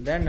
Then,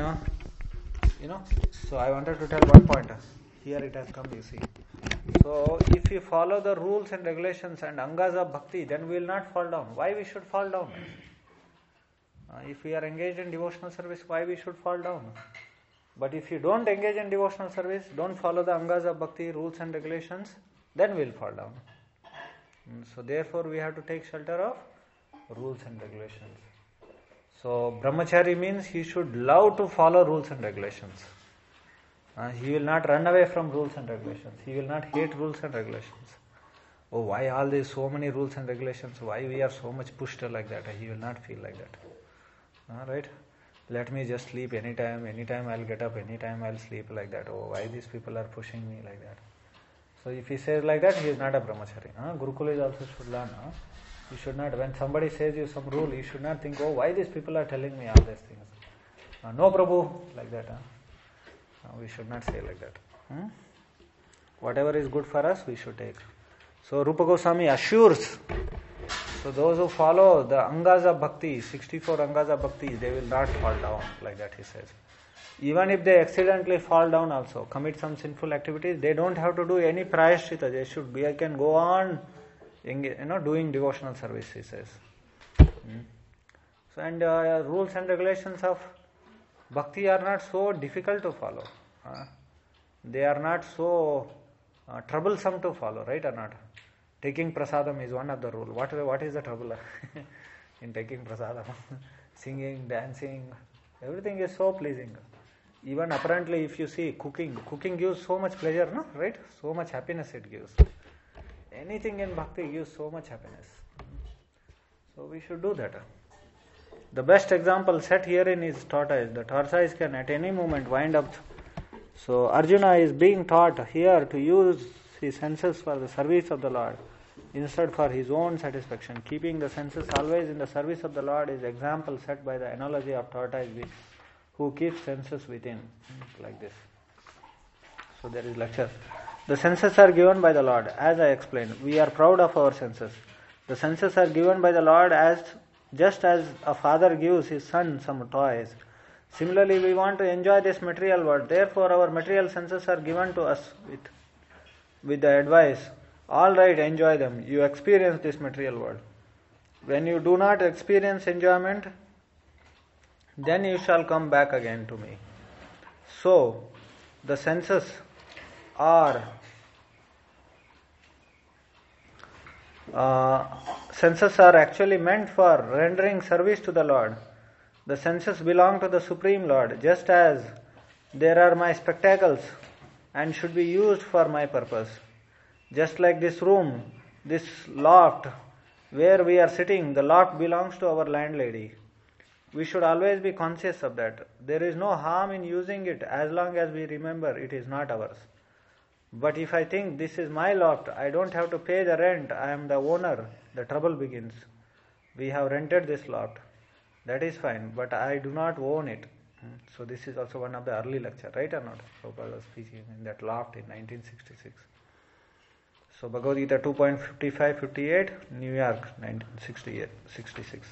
so I wanted to tell one point. Here it has come, you see. So, if you follow the rules and regulations and angas of bhakti, then we will not fall down. Why we should fall down? If we are engaged in devotional service, why we should fall down? But if you don't engage in devotional service, don't follow the angas of bhakti, rules and regulations, then we will fall down. So, therefore, we have to take shelter of rules and regulations. So, brahmachari means he should love to follow rules and regulations. He will not run away from rules and regulations. He will not hate rules and regulations. Oh, why all these so many rules and regulations? Why we are so much pushed like that? He will not feel like that. Right? Let me just sleep anytime I'll get up, anytime I'll sleep like that. Oh, why these people are pushing me like that? So if he says like that, he is not a brahmachari. Gurukula is also should learn. You should not, when somebody says you some rule, you should not think, oh, why these people are telling me all these things? No, Prabhu, like that. We should not say like that. Whatever is good for us, we should take. So Rupa Goswami assures. So those who follow the angas of bhakti, 64 angas of bhakti, they will not fall down, like that he says. Even if they accidentally fall down also, commit some sinful activities, they don't have to do any prayashrita. They should be, I can go on doing devotional service, he says. So, and rules and regulations of bhakti are not so difficult to follow. They are not so troublesome to follow, right or not? Taking prasadam is one of the rules. What is the trouble in taking prasadam? Singing, dancing, everything is so pleasing. Even apparently, if you see cooking gives so much pleasure, no? Right? So much happiness it gives. Anything in bhakti gives so much happiness. So we should do that. The best example set herein is tortoise. The tortoise can at any moment wind up. So Arjuna is being taught here to use his senses for the service of the Lord, instead for his own satisfaction. Keeping the senses always in the service of the Lord is example set by the analogy of tortoise who keeps senses within, like this. So there is lecture. The senses are given by the Lord, as I explained. We are proud of our senses. The senses are given by the Lord just as a father gives his son some toys. Similarly, we want to enjoy this material world. Therefore, our material senses are given to us with the advice, all right, enjoy them. You experience this material world. When you do not experience enjoyment, then you shall come back again to me. So, the senses are actually meant for rendering service to the Lord. The senses belong to the Supreme Lord, just as there are my spectacles and should be used for my purpose. Just like this room, this loft where we are sitting, the loft belongs to our landlady. We should always be conscious of that. There is no harm in using it as long as we remember it is not ours. But if I think this is my loft, I don't have to pay the rent, I am the owner, the trouble begins. We have rented this loft. That is fine, but I do not own it. So this is also one of the early lecture, right or not? Prabhupada was speaking in that loft in 1966. So Bhagavad Gita 2.55-58, New York, 1966.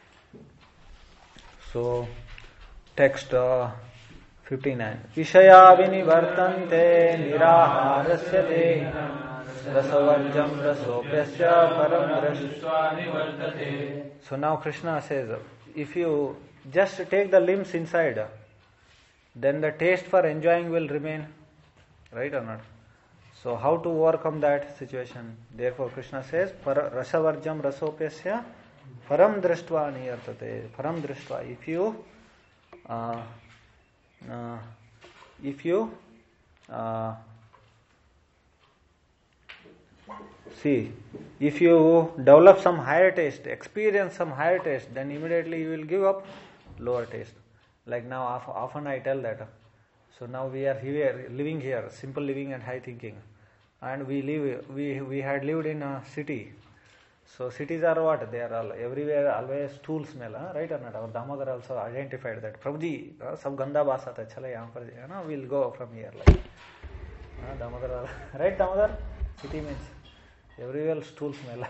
So text 59. Vishaya vinivartante niraharasya dehinam rasavarjam rasopyasya param drashtva nivartate. So now Krishna says, if you just take the limbs inside, then the taste for enjoying will remain, right or not? So how to overcome that situation? Therefore Krishna says, rasavarjam rasopyasya param drashtva niyartate. Param drashtva. If you develop some higher taste, experience some higher taste, then immediately you will give up lower taste. Like now, often I tell that. So now we are here, living here, simple living and high thinking, and we had lived in a city. So cities are what? They are all everywhere, always stool smell, right or not? Our Damodar also identified that. Prabhuji, sab ganda baas aata hai, chale yahan par, we'll go from here. Like Damodar, right Damodar? City means everywhere stool smell.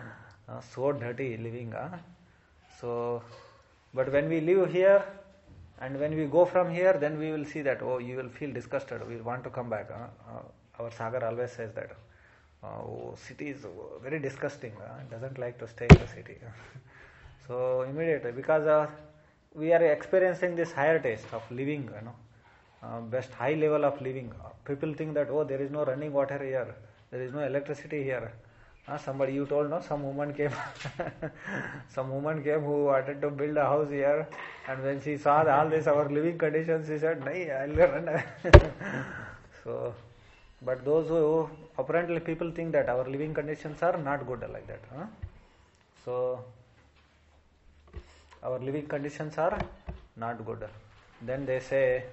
So dirty living. So, but when we live here, And when we go from here, then we will see that, oh, you will feel disgusted, we will want to come back. Our Sagar always says that, oh, city is very disgusting, doesn't like to stay in the city. So immediately, because we are experiencing this higher taste of living, best high level of living. People think that, oh, there is no running water here, there is no electricity here. Somebody, you told, no, some woman came, some woman came who wanted to build a house here, and when she saw all this, our living conditions, she said, "Nahi, I'll run." So, but those who, apparently people think that our living conditions are not good like that. So, our living conditions are not good. Then they say,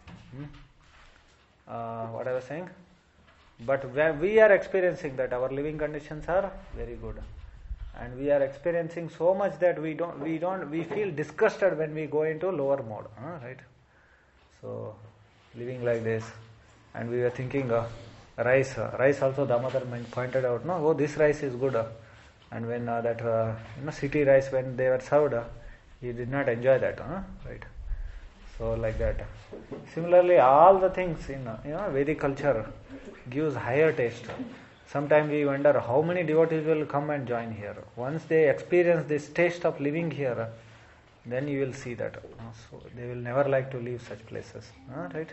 what I was saying? But when we are experiencing that our living conditions are very good, and we are experiencing so much that we feel disgusted when we go into lower mode, right? So, living like this, and we were thinking rice also Damodar pointed out, no, oh, this rice is good, and when city rice, when they were served, he did not enjoy that, right? So like that. Similarly, all the things in Vedic culture gives higher taste. Sometimes we wonder how many devotees will come and join here. Once they experience this taste of living here, then you will see that. So they will never like to leave such places, right?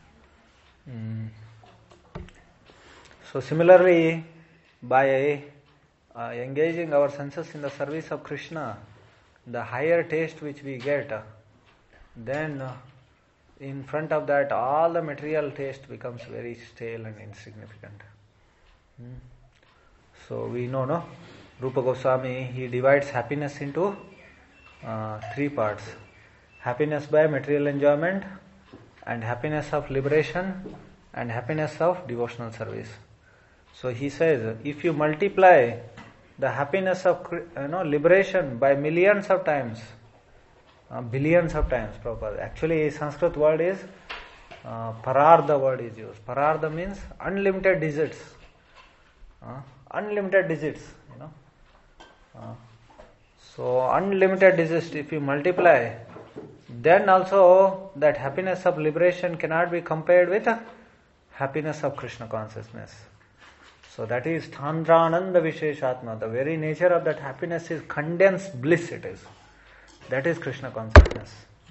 So similarly, by engaging our senses in the service of Krishna, the higher taste which we get, then in front of that all the material taste becomes very stale and insignificant. So we know, no? Rupa Goswami, he divides happiness into 3 parts. Happiness by material enjoyment, and happiness of liberation, and happiness of devotional service. So he says, if you multiply the happiness of liberation by millions of times, billions of times, Prabhupada. Actually, Sanskrit word is parardha word is used. Parardha means unlimited digits. Unlimited digits, So unlimited digits, if you multiply, then also that happiness of liberation cannot be compared with happiness of Krishna consciousness. So that is Thandrananda Visheshatma. The very nature of that happiness is condensed bliss, it is. That is Krishna consciousness.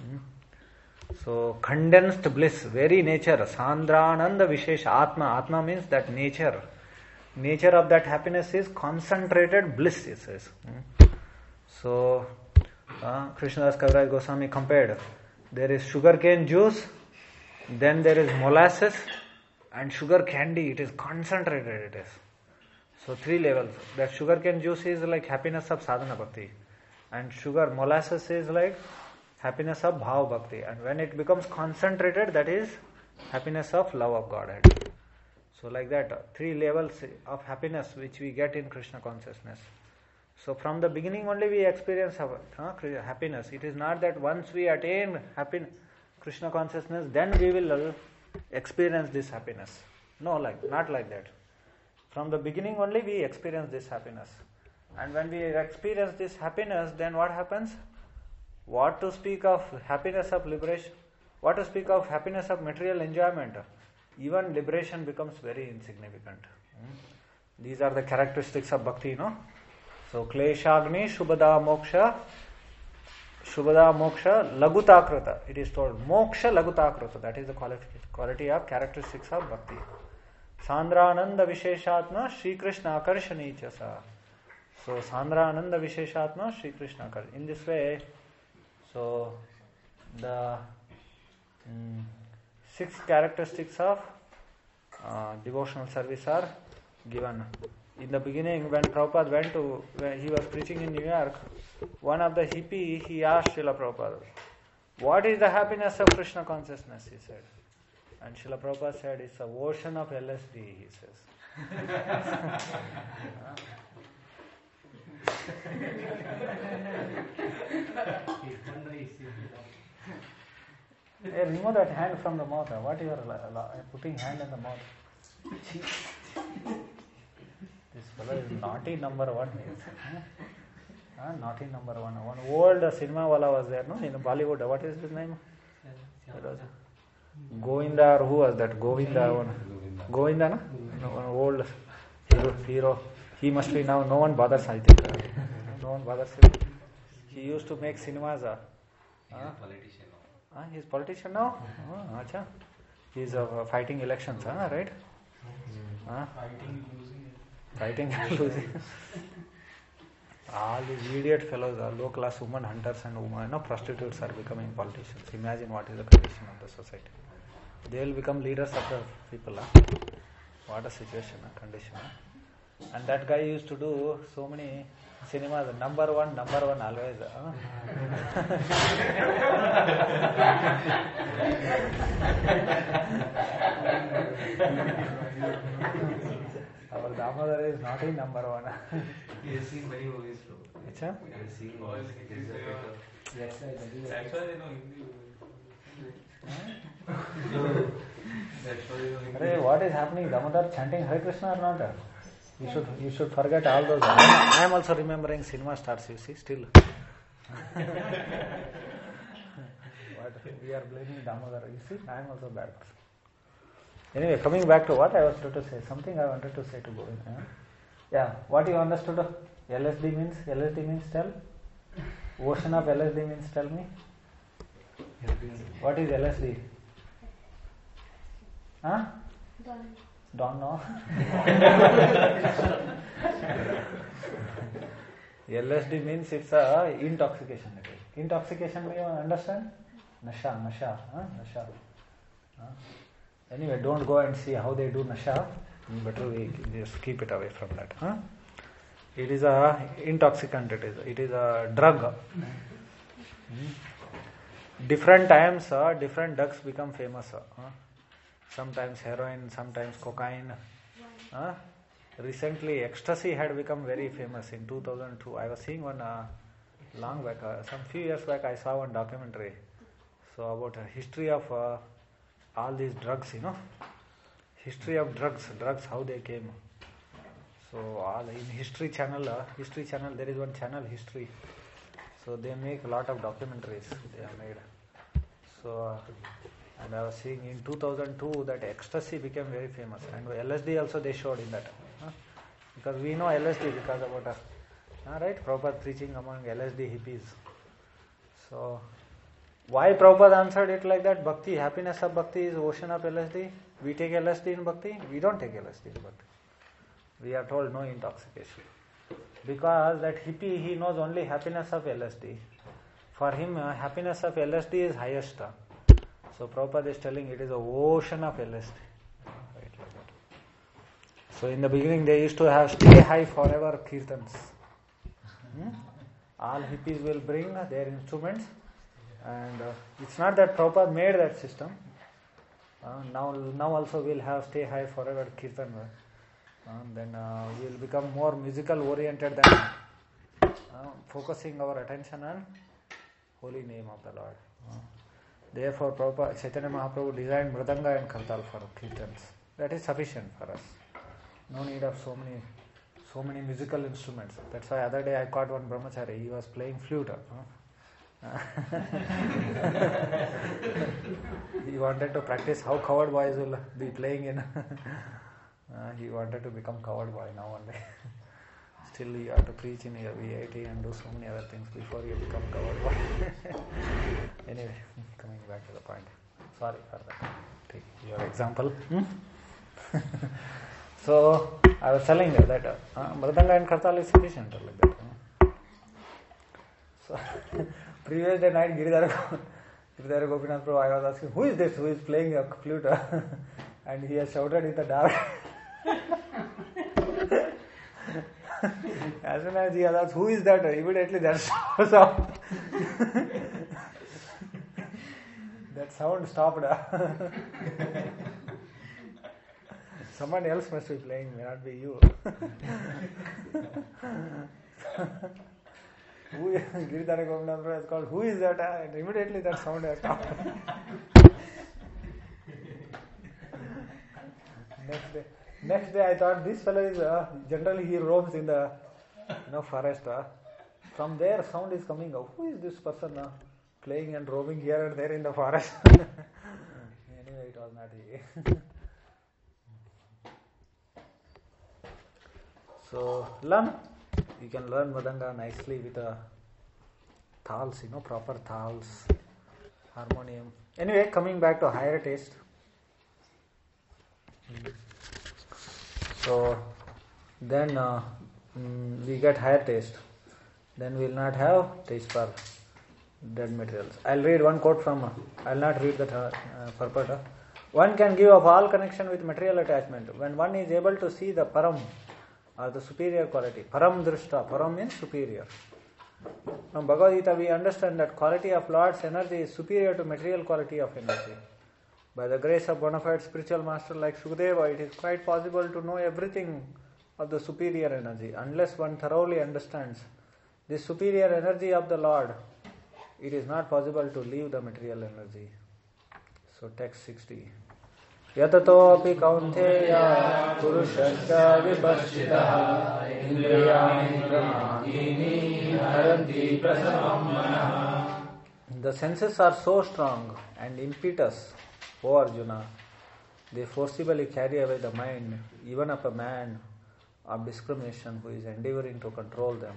So condensed bliss, very nature, Sandrananda Vishesh Atma. Atma means that nature. Nature of that happiness is concentrated bliss, it says. So Krishnadas Kaviraj Goswami compared. There is sugarcane juice, then there is molasses, and sugar candy. It is concentrated, it is. So 3 levels. That sugarcane juice is like happiness of sadhana bhakti. And molasses is like happiness of bhava bhakti. And when it becomes concentrated, that is happiness of love of Godhead. So like that, 3 levels of happiness which we get in Krishna consciousness. So from the beginning only we experience happiness. It is not that once we attain Krishna consciousness, then we will experience this happiness. No, not like that. From the beginning only we experience this happiness. And when we experience this happiness, then what happens? What to speak of happiness of liberation? What to speak of happiness of material enjoyment? Even liberation becomes very insignificant. These are the characteristics of bhakti, no? So, kleshagni, shubhada moksha, lagutakrita. It is told, moksha lagutakrita. That is the quality of characteristics of bhakti. Sandrananda visheshatma, Shri Krishna akarshani chasa. So, Sandrananda visheshatma, Shri Krishna akarshani. In this way, so the 6 characteristics of devotional service are given. In the beginning, when Prabhupada when he was preaching in New York, one of the hippie, he asked Srila Prabhupada, what is the happiness of Krishna consciousness, he said. And Srila Prabhupada said, it's a ocean of LSD, he says. Hey, remove that hand from the mouth. What you are putting hand in the mouth? This fellow is naughty number 1. Naughty number 1. One old cinema wala was there, no? In Bollywood. What is his name? Govinda, or who was that? Govinda one. Govinda, no? One old hero. He must be now. No one bothers, I think. No one bothers him. He used to make cinemas. He's a politician now. He's politician now? Acha. He's fighting elections, right? Fighting and losing. All these idiot fellows, low class women hunters and prostitutes are becoming politicians. Imagine what is the condition of the society. They will become leaders of the people. What a situation, condition. And that guy used to do so many cinemas, number one always. Our Damodar is not in number one. He has seen many movies too. Achha? He has seen all the Yes, I agree. That's why they know Hindi. That's why they know Hindi. Hey, what is happening? Damodar chanting Hare Krishna or not? You should forget all those. I am also remembering cinema stars, you see, still. But we are blaming Damodar. You see, I am also bad person. Anyway, coming back to what I was trying to say, something I wanted to say to Govind. Yeah, what you understood of LSD means? LSD means tell? Ocean of LSD means tell me? What is LSD? Huh? Don't know. LSD means it's a intoxication. Intoxication, you understand? Nasha. Nasha. Anyway, don't go and see how they do nasha. Better we just keep it away from that. It is a intoxicant. It is a drug. Different times, different drugs become famous. Sometimes heroin, sometimes cocaine. Recently, ecstasy had become very famous in 2002. I was seeing one long back, some few years back. I saw one documentary. So about a history of all these drugs, history of drugs, how they came. So all in History Channel, there is one channel, History. So they make a lot of documentaries they have made. So and I was seeing in 2002 that ecstasy became very famous, and LSD also they showed in that. Because we know LSD because about right, Prabhupada preaching among LSD hippies. So why Prabhupada answered it like that? Bhakti, happiness of bhakti is ocean of LSD. We take LSD in bhakti. We don't take LSD in bhakti. We are told no intoxication. Because that hippie, he knows only happiness of LSD. For him, happiness of LSD is highest. So Prabhupada is telling it is a ocean of LSD. Right, like that. So in the beginning they used to have stay high forever kirtans. All hippies will bring their instruments. And it's not that Prabhupada made that system. Now also we'll have stay high forever kirtan. Then we'll become more musical oriented than focusing our attention on holy name of the Lord. Therefore Prabhupada, Chaitanya Mahaprabhu designed Mridanga and Kartal for kirtans. That is sufficient for us. No need of so many musical instruments. That's why other day I caught one brahmachari. He was playing flute. He wanted to practice how coward boys will be playing in. He wanted to become coward boy now one day. Still you have to preach in your VIT and do so many other things before you become coward boy. Anyway, coming back to the point. Sorry for that. Take your example. So I was telling you that Mridanga and Kartal is sufficient like that. So previous day night, Giridhara Gopinath Prabhu, I was asking, who is this who is playing a flute? And he has shouted in the dark. As soon as he has asked, who is that? Immediately that sound. That sound stopped. Someone else must be playing, may not be you. Giridhara Gopinath Prabhu has called, who is that? And immediately that sound has stopped. Next day I thought this fellow is, generally he roams in the forest. From there sound is coming out. Who is this person playing and roaming here and there in the forest. Anyway, it was not easy. So learn. You can learn Mridanga nicely with thals, proper thals, harmonium. Anyway, coming back to higher taste. So then we get higher taste. Then we will not have taste for dead materials. I'll read one quote from, I'll not read the purport. One can give up all connection with material attachment when one is able to see the param or the superior quality. Param drishta, param means superior. From Bhagavad Gita we understand that quality of Lord's energy is superior to material quality of energy. By the grace of bona fide spiritual master like Shukadeva, it is quite possible to know everything of the superior energy. Unless one thoroughly understands this superior energy of the Lord, it is not possible to leave the material energy. So text 60. Yatato api kaunteya purushasya vipashchitaha indriyani pramadini haranti prasamam manaha. The senses are so strong and impetuous, O Arjuna, they forcibly carry away the mind, even of a man of discrimination who is endeavoring to control them.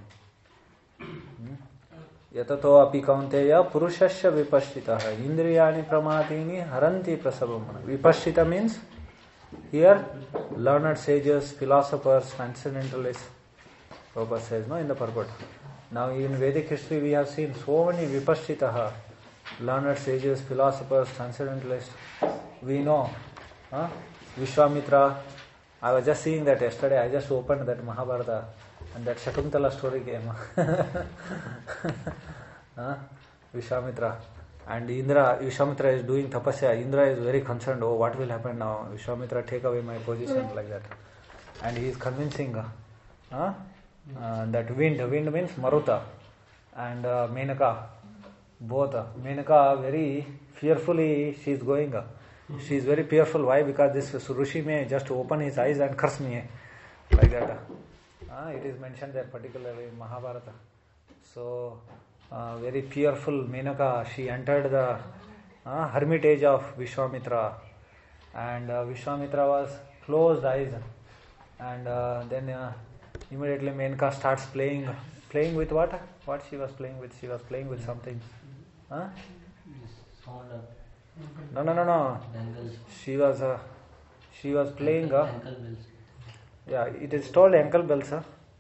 Yatato api kaunteya purushasya vipashchitaha indriyani pramadini haranti prasavamana. Vipashchita means here learned sages, philosophers, transcendentalists. Prabhupada says, in the purport. Now in Vedic history we have seen so many vipashchitaha, learned sages, philosophers, transcendentalists. We know Vishwamitra. I was just seeing that yesterday. I just opened that Mahabharata and that Shakuntala story came. Vishwamitra. And Indra, Vishwamitra is doing tapasya. Indra is very concerned. Oh, what will happen now? Vishwamitra, take away my position, like that. And he is convincing that wind means Maruta and Menaka. Both. Menaka very fearfully she is going. She is very fearful. Why? Because this Rishi may just open his eyes and curse me. Like that. It is mentioned there particularly in Mahabharata. So, very fearful Menaka, she entered the hermitage of Vishwamitra. And Vishwamitra was closed eyes. And then immediately Menaka starts playing. Playing with what? What she was playing with? She was playing with something. No. She was playing. Yeah, it is told ankle bells.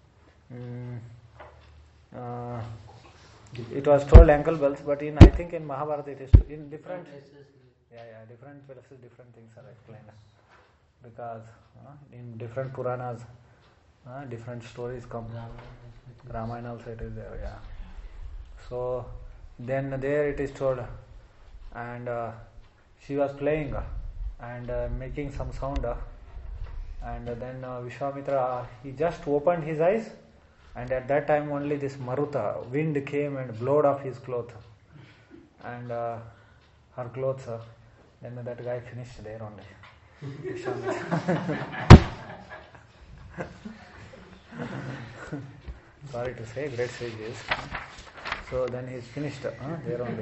It was told ankle bells, but I think in Mahabharata it is in different. Different places, different things are explained. Because in different Puranas, different stories come. Ramayana also it is there. Yeah. So then there it is told, and she was playing and making some sound. And then Vishwamitra, he just opened his eyes, and at that time only this Maruta, wind came and blowed off his cloth and her clothes. Then that guy finished there only. Sorry to say, great sages. So then he's finished there only.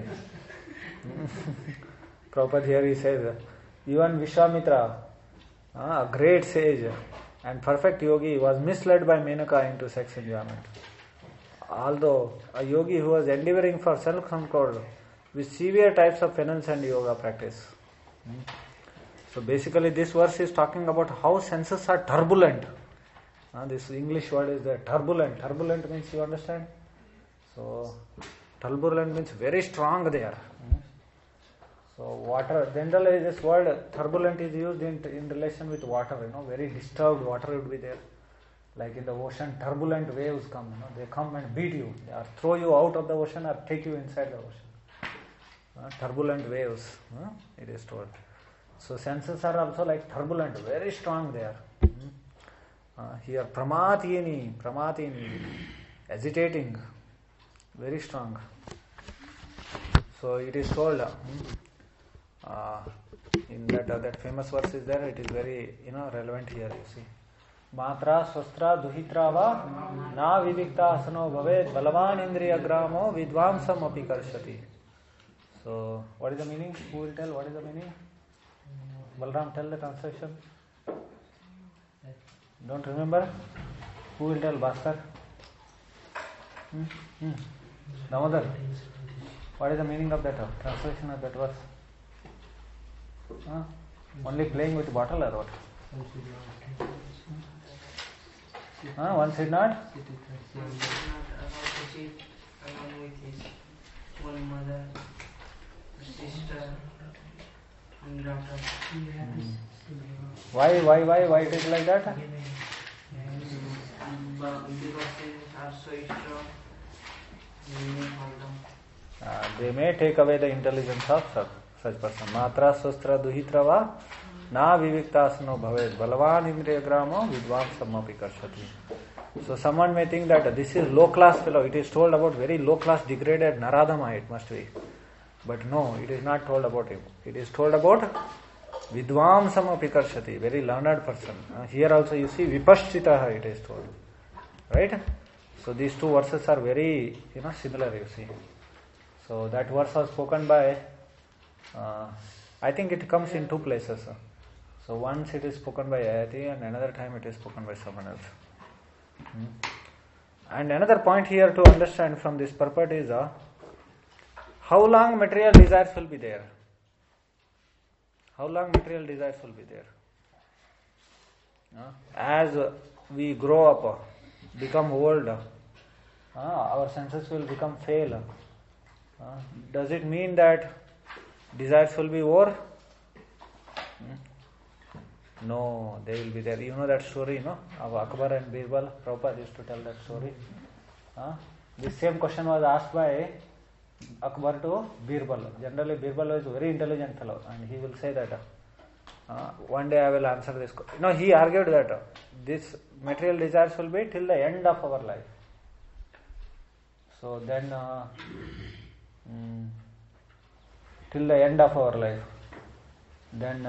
Prabhupada here he says, even Vishwamitra, a great sage and perfect yogi, was misled by Menaka into sex enjoyment. Although a yogi who was endeavoring for self-control with severe types of penance and yoga practice. So basically this verse is talking about how senses are turbulent. This English word is there, turbulent. Turbulent means, you understand? So turbulent means very strong there. So water, generally this word turbulent is used in relation with water, very disturbed water would be there. Like in the ocean, turbulent waves come, they come and beat you, or throw you out of the ocean or take you inside the ocean. Turbulent waves, it is told. So senses are also like turbulent, very strong there. Here pramatini, agitating, very strong. So it is told in that famous verse is there. It is very relevant here. You see, matra swastra duhitra va na vivikta asano bhavet balavan indriya gramo vidvamsam api karshati. So, what is the meaning? Who will tell what is the meaning? Balram, tell the translation. Don't remember? Who will tell? Bhaskar? Damodar? What is the meaning of that translation of that verse? Only playing with bottle or what? One should not? Sit along with his own mother, sister, and daughter. Why it is like that? Because they are so strong, they may fall down. They may take away the intelligence of such person. Matra sustra duhitra va na viviktasano bhavet balavan indriya gramo vidvansamapi karshati. So someone may think that this is low class fellow. It is told about very low class degraded Naradama, it must be. But no, it is not told about him. It is told about vidvamsamapi karshati, very learned person. Here also you see vipaschitaha it is told. Right? So these two verses are very similar, you see. So that verse was spoken by, I think it comes in two places. So once it is spoken by Ayati and another time it is spoken by someone else. And another point here to understand from this purport is how long material desires will be there? How long material desires will be there? As we grow up, become old, our senses will become fail. Does it mean that desires will be over? No, they will be there. You know that story, of Akbar and Birbal? Prabhupada used to tell that story. The same question was asked by Akbar to Birbal. Generally, Birbal was a very intelligent fellow, and he will say that one day I will answer this question. He argued that this material desires will be till the end of our life. So then, till the end of our life. Then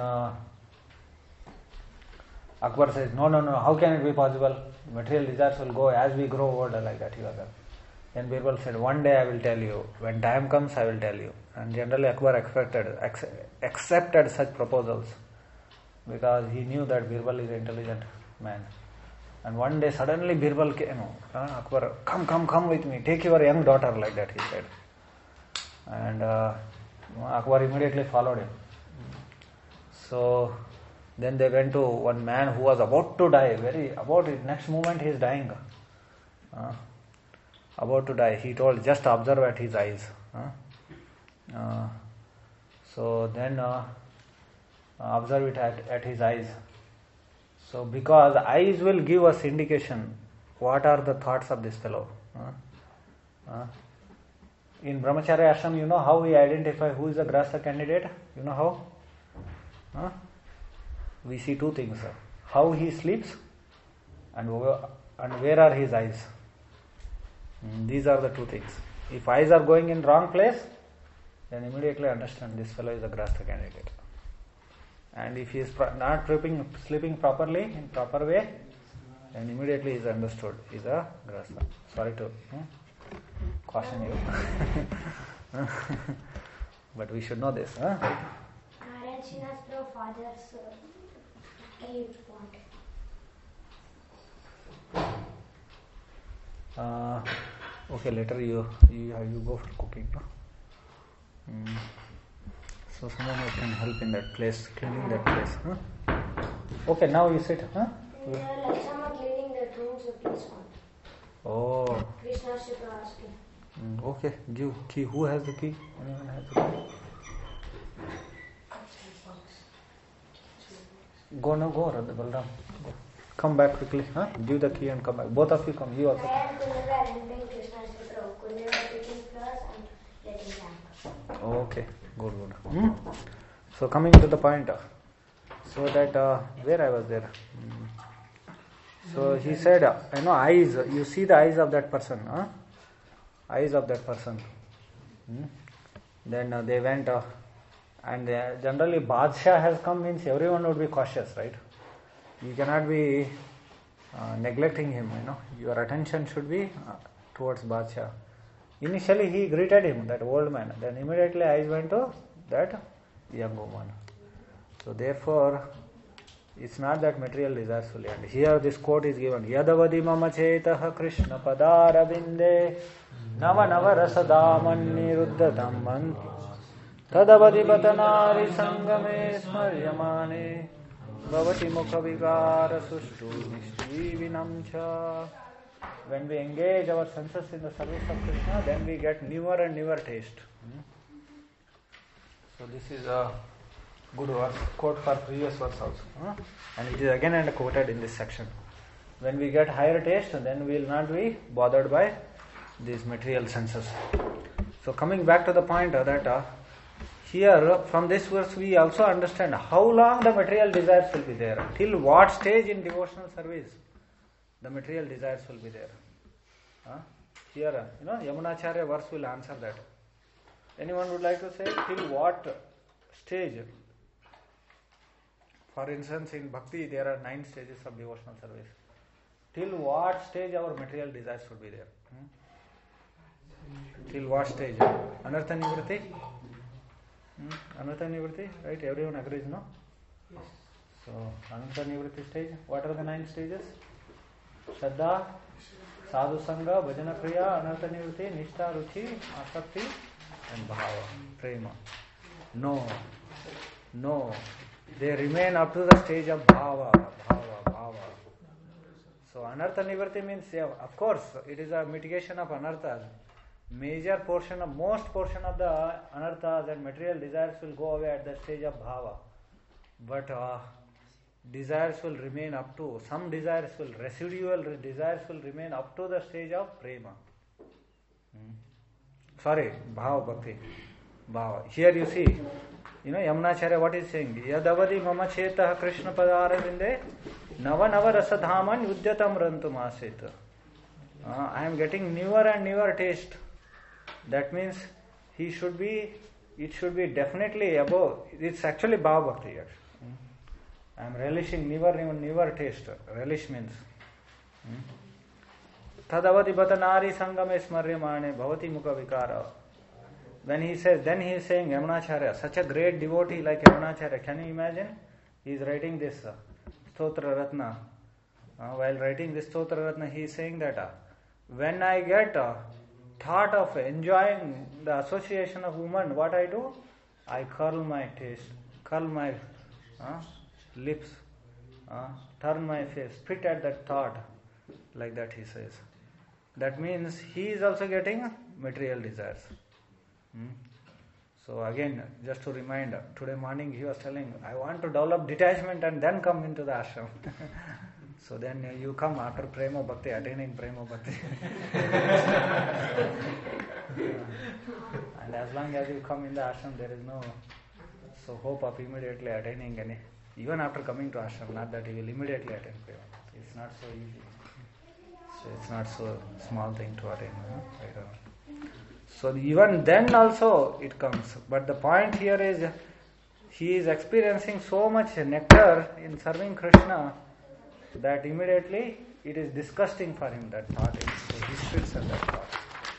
Akbar says, no, how can it be possible? Material desires will go as we grow older, like that. Then Birbal said, one day I will tell you. When time comes, I will tell you. And generally Akbar accepted such proposals because he knew that Birbal is an intelligent man. And one day suddenly Birbal came, Akbar, come with me, take your young daughter, like that he said. And Akbar immediately followed him. So then they went to one man who was about to die, next moment he is dying. About to die. He told, just observe at his eyes. So then observe it at his eyes. So because eyes will give us indication what are the thoughts of this fellow. In Brahmacharya Ashram, you know how we identify who is a Grahastha candidate? You know how? We see two things. How he sleeps and where are his eyes. These are the two things. If eyes are going in wrong place, then immediately understand this fellow is a Grahastha candidate. And if he is not sleeping properly, in proper way, then immediately he is understood. He is a Grahastha. Sorry to caution you. But we should know this. Maharaj Srinath's father's point. Okay, later you go for cooking. So someone who can help in that place, cleaning that place. Okay, now you sit. Lakshmana cleaning the rooms of ISKCON. Oh. Krishna Shukla asking. Okay, give key. Who has the key? Anyone has the key? Go, Balram. Go. Come back quickly. Give the key and come back. Both of you come. You also. I and Kunjava are entering Krishna Shukla. Kunjava taking class and getting back. Okay, good. So coming to the point. So that where I was there. So he said, eyes. You see the eyes of that person. Eyes of that person. Then they went. And generally, Badshah has come means everyone would be cautious, right? You cannot be neglecting him, Your attention should be towards Badshah. Initially he greeted him, that old man. Then immediately eyes went to that young woman. So therefore, it's not that material desires fully. And here this quote is given: Yadavadi mama chetah Krishna padara binde nava nava rasadam niruddhatam manti tadavadi batanari sangame smaryamane bhavati mukha vigara sushtu nishjivinam cha. When we engage our senses in the service of Krishna, then we get newer and newer taste. So this is a good verse, quote for previous verse also. And it is again and quoted in this section. When we get higher taste, then we will not be bothered by these material senses. So coming back to the point that here from this verse we also understand how long the material desires will be there. Till what stage in devotional service the material desires will be there. Here, Yamunacharya verse will answer that. Anyone would like to say till what stage? For instance, in Bhakti there are 9 stages of devotional service. Till what stage our material desires should be there? Till what stage? Anartha Nivritti? Anartha Nivritti, right? Everyone agrees, no? Yes. So, Anartha Nivritti stage. What are the 9 stages? Shraddha, Sadhu Sangha, Bhajana Kriya, Anartha Nivritti, Nishtha, Ruchi, Asakti, and Bhava, Prema. No. They remain up to the stage of Bhava. So Anartha Nivritti means, of course, it is a mitigation of anarthas. Most portion of the anarthas and material desires will go away at the stage of Bhava. But desires will remain up to, residual desires will remain up to the stage of Prema. Bhava Bhakti. Bhava. Here you see, Yamunacharya what is saying? Yadavadi mama chetah Krishna padara binde nava nava rasadhaman yudyatam rantum asit. I am getting newer and newer taste. That means it should be definitely above. It's actually Bhava Bhakti. I am relishing newer taste. Relish means. Tadavati batanari sangame smaryamane bhavati mukha vikara. When he says, then he is saying Yamunacharya, such a great devotee like Yamunacharya, can you imagine? He is writing this Stotra Ratna. While writing this Stotra Ratna, he is saying that when I get thought of enjoying the association of woman, what I do? I curl my lips, turn my face, spit at that thought. Like that he says. That means he is also getting material desires. So again, just to remind, today morning he was telling, I want to develop detachment and then come into the ashram. So then you come after Prema Bhakti, attaining Prema Bhakti. And as long as you come in the ashram, there is no hope of immediately attaining any. Even after coming to ashram, not that you will immediately attain Prema Bhakti. It's not so easy. So it's not so small thing to attain. So even then also it comes. But the point here is, he is experiencing so much nectar in serving Krishna that immediately it is disgusting for him, that thought. He spits at that thought.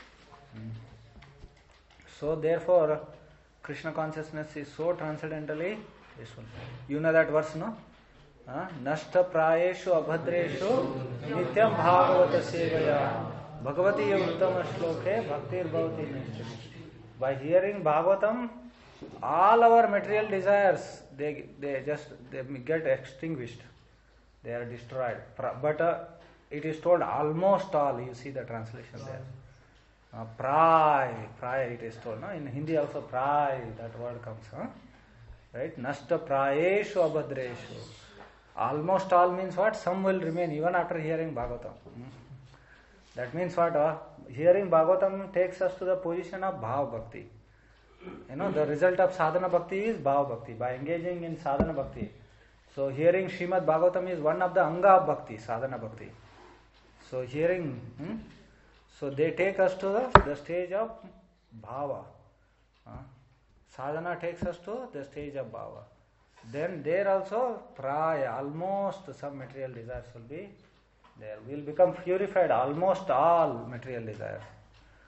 So therefore, Krishna consciousness is so transcendently peaceful. You know that verse, no? Nashta prayeshu abhadreshu nityam bhagavata sevaya bhagavati uttama shloke bhaktir bhavati nishcham. By hearing Bhagavatam, all our material desires, they get extinguished. They are destroyed. But it is told almost all. You see the translation there. Pray it is told. No? In Hindi also pray, that word comes. Right? Nashta prayeshu abhadreshu. Almost all means what? Some will remain even after hearing Bhagavatam. That means what? Hearing Bhagavatam takes us to the position of Bhava Bhakti. The result of Sadhana Bhakti is Bhava Bhakti. By engaging in Sadhana Bhakti. So hearing Srimad Bhagavatam is one of the Anga of Bhakti, Sadhana Bhakti. So hearing, so they take us to the stage of Bhava. Sadhana takes us to the stage of Bhava. Then there also, Praya, almost some material desires will be there. We will become purified, almost all material desires.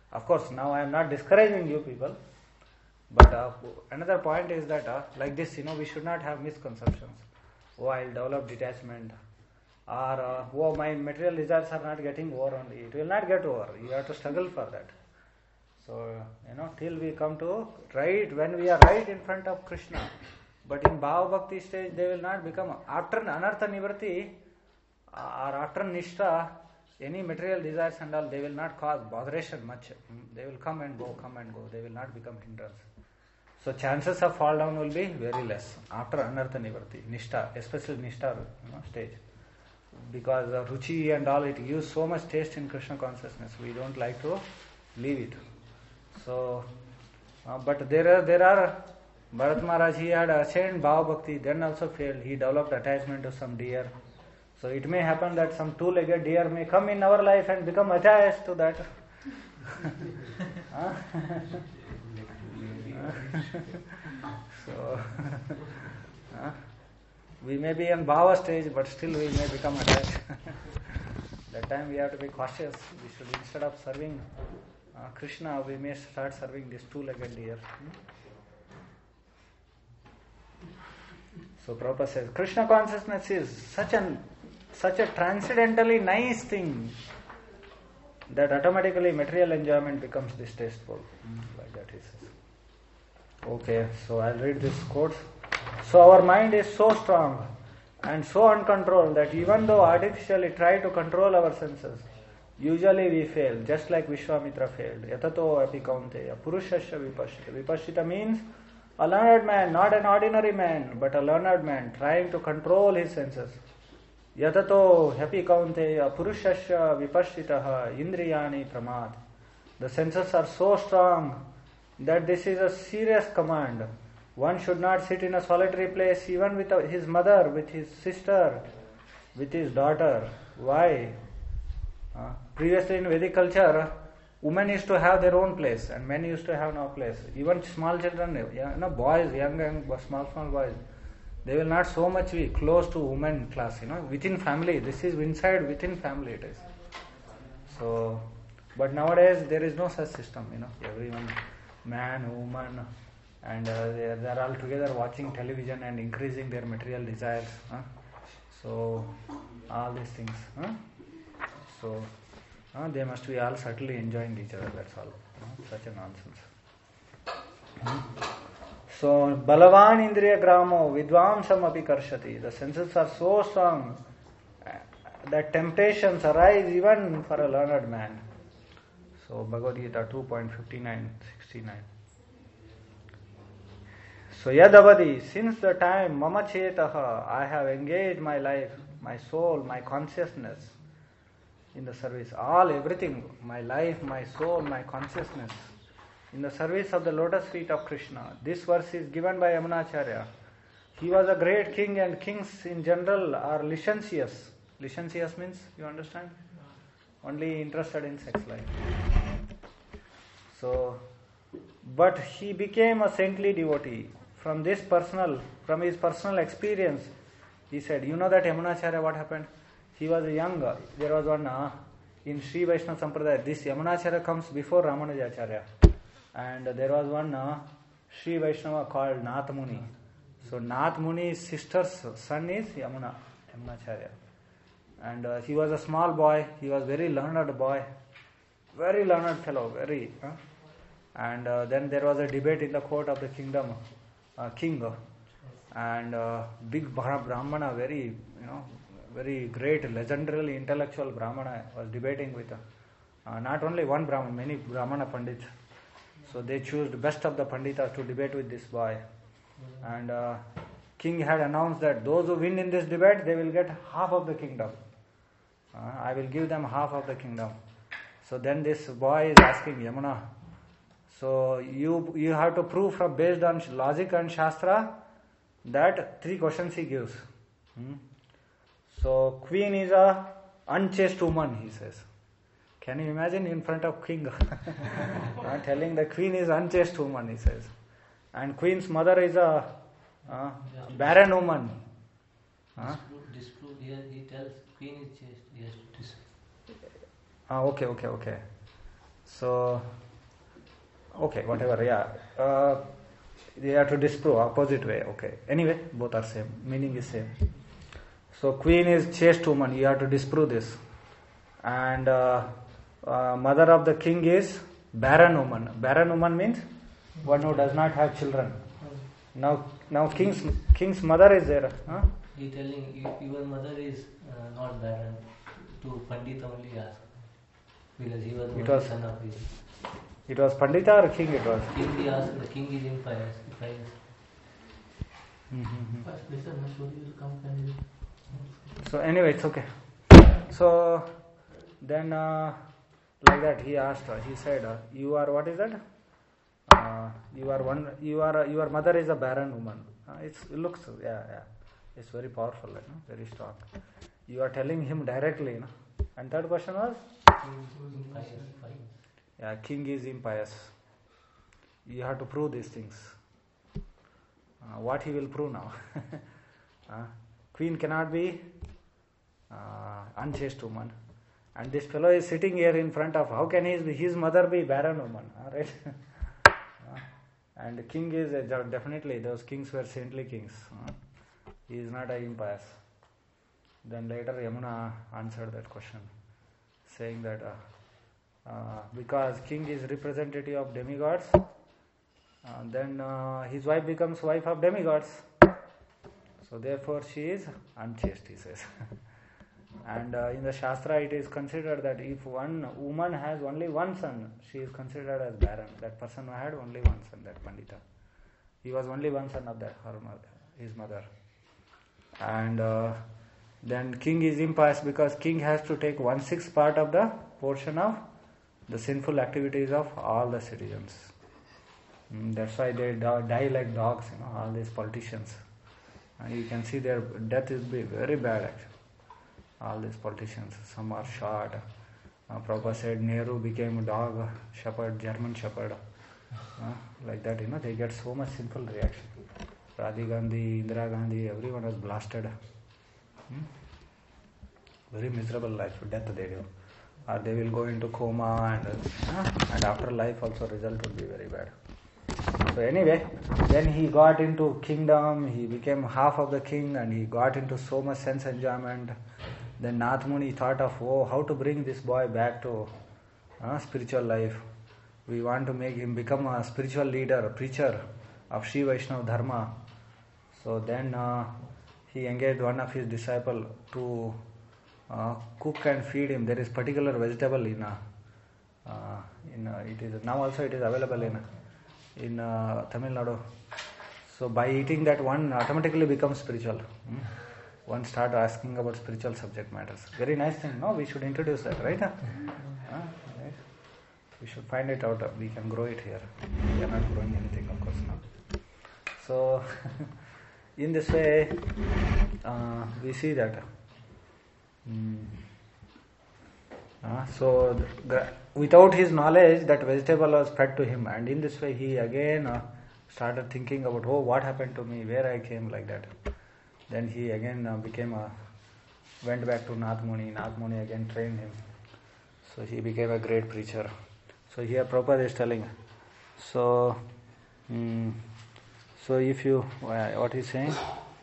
Of course, now I am not discouraging you people, but another point is that like this, we should not have misconceptions. Oh, I'll develop detachment, or oh, my material desires are not getting over only. It will not get over. You have to struggle for that. So, till we come to right, when we are right in front of Krishna. But in Bhava Bhakti stage, they will not become, after Anartha Nivrti or after Nishtha, any material desires and all, they will not cause botheration much. They will come and go. They will not become hindrance. So chances of fall down will be very less after Anartha Nivrti, Nishtha, especially Nishtha stage. Because Ruchi and all, it gives so much taste in Krishna consciousness. We don't like to leave it. So, but there are Bharat Maharaj, he had attained Bhava Bhakti, then also failed. He developed attachment to some deer. So it may happen that some two-legged deer may come in our life and become attached to that. So, we may be in Bhava stage, but still we may become attached. That time we have to be cautious. We should, instead of serving Krishna, we may start serving this two-legged deer. So Prabhupada says, Krishna consciousness is such a transcendently nice thing that automatically material enjoyment becomes distasteful. Like that he says. Okay, so I'll read this quote. So our mind is so strong and so uncontrolled that even though artificially try to control our senses, usually we fail, just like Vishwamitra failed. Yatato api kaunteya purushasya vipashita. Vipashita means a learned man, not an ordinary man, but a learned man trying to control his senses. Yatato hapi kaunteya purushasya vipashitaha indriyani pramad. The senses are so strong that this is a serious command. One should not sit in a solitary place even with his mother, with his sister, with his daughter. Why? Previously in Vedic culture, women used to have their own place and men used to have no place. Even small children, boys, young small boys, they will not so much be close to women class, within family. This is inside, within family it is. So, but nowadays there is no such system, everyone, man, woman, and they are all together watching television and increasing their material desires. So, all these things. So, they must be all subtly enjoying each other, that's all. Such a nonsense. So, Balavan Indriya Gramo Vidvamsam api karshati. The senses are so strong that temptations arise even for a learned man. So, Bhagavad Gita 2.59-69. So, Yadavadi, since the time Mama Chetaha, I have engaged my life, my soul, my consciousness in the service, everything, my life, my soul, my consciousness, in the service of the lotus feet of Krishna. This verse is given by Yamunacharya. He was a great king, and kings in general are licentious. Licentious means, you understand? Only interested in sex life. So, but he became a saintly devotee. From his personal experience, he said, that Yamunacharya, what happened? He was young. There was one in Sri Vaishnava Sampradaya. This Yamunacharya comes before Ramanujacharya. And there was one Sri Vaishnava called Nath Muni. So Nath Muni's sister's son is Yamunacharya. And he was a small boy. He was very learned boy. Very learned fellow. And then there was a debate in the court of the kingdom. King. And big Brahmana, very, very great, legendarily intellectual Brahmana was debating with not only one Brahmana, many Brahmana Pandits. So they chose the best of the Panditas to debate with this boy. And king had announced that those who win in this debate, they will get half of the kingdom. I will give them half of the kingdom. So then this boy is asking Yamuna, so you have to prove based on logic and Shastra that 3 questions he gives. So queen is a unchaste woman, he says. Can you imagine in front of king telling the queen is unchaste woman, he says. And queen's mother is a barren woman. Disprove here, he tells queen is chaste. He has to disprove. Okay. So, okay, whatever, yeah. They have to disprove opposite way. Okay. Anyway, both are same. Meaning is same. So queen is chaste woman. You have to disprove this. And mother of the king is barren woman. Barren woman means one who does not have children. Now king's mother is there. Huh? He telling your mother is not barren. To Pandit only ask, because he was the son of his. It was Pandita or king? It was King. He asked the king is impious. So anyway, it's okay. So then like that he asked her. He said, "You are what is that? Your mother is a barren woman." It looks it's very powerful, very strong. You are telling him directly, And third question was, king is impious. You have to prove these things. What he will prove now? Queen cannot be unchaste woman, and this fellow is sitting here in front of. How can his mother be barren woman? Right? And the king is definitely, those kings were saintly kings. He is not impious. Then later Yamuna answered that question, saying that because king is representative of demigods, then his wife becomes wife of demigods. So therefore she is unchaste, he says. And in the Shastra it is considered that if one woman has only one son, she is considered as barren. That person who had only one son, that Pandita. He was only one son of his mother. And then king is impious because king has to take 1/6 part of the portion of the sinful activities of all the citizens. That's why they die like dogs, all these politicians. You can see their death is very bad actually. All these politicians, some are shot. Prabhupada said Nehru became a dog shepherd, German shepherd. Like that, they get so much sinful reaction. Radhi Gandhi, Indira Gandhi, everyone was blasted. Very miserable life, death they do. Or they will go into coma and after life also result will be very bad. So anyway, then he got into kingdom, he became half of the king and he got into so much sense enjoyment. Then Nath Muni thought of, how to bring this boy back to spiritual life. We want to make him become a spiritual leader, a preacher of Shri Vaishnava Dharma. So then he engaged one of his disciples to cook and feed him. There is particular vegetable it is now also it is available in Tamil Nadu. So by eating that, one automatically becomes spiritual. One start asking about spiritual subject matters. Very nice thing, no? We should introduce that, right? Right? We should find it out. We can grow it here. We are not growing anything, of course, now. So in this way, we see that. So without his knowledge, that vegetable was fed to him, and in this way he again started thinking about, what happened to me, where I came, like that. Then he again went back to Nath Muni. Nath Muni again trained him. So he became a great preacher. So here Prabhupada is telling. So if you, what he's saying,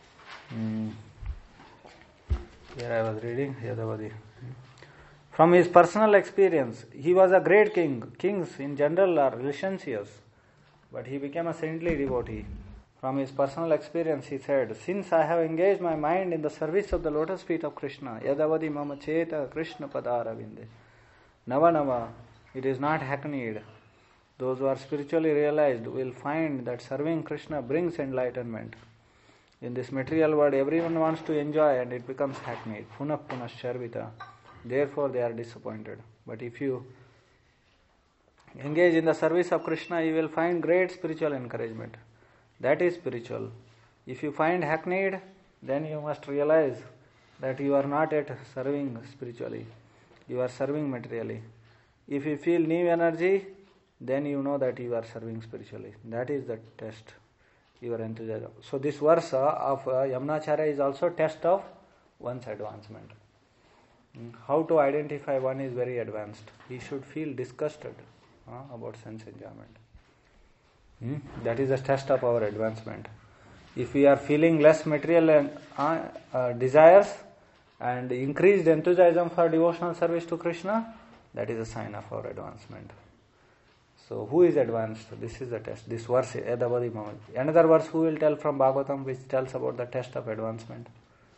here I was reading, Yadavadi. From his personal experience, he was a great king. Kings in general are licentious, but he became a saintly devotee. From his personal experience, he said, since I have engaged my mind in the service of the lotus feet of Krishna, Yadavadi mama cheta Krishna padaravinde. Nava, it is not hackneyed. Those who are spiritually realized will find that serving Krishna brings enlightenment. In this material world, everyone wants to enjoy and it becomes hackneyed. Punah sharvita. Therefore, they are disappointed. But if you engage in the service of Krishna, you will find great spiritual encouragement. That is spiritual. If you find hackneyed, then you must realize that you are not yet serving spiritually. You are serving materially. If you feel new energy, then you know that you are serving spiritually. That is the test, your enthusiasm. So this verse of Yamunacharya is also test of one's advancement. How to identify one is very advanced. He should feel disgusted about sense enjoyment. That is the test of our advancement. If we are feeling less material desires and increased enthusiasm for devotional service to Krishna, that is a sign of our advancement. So who is advanced? This is the test. This verse, Edavadi Mamaji. Another verse who will tell from Bhagavatam which tells about the test of advancement.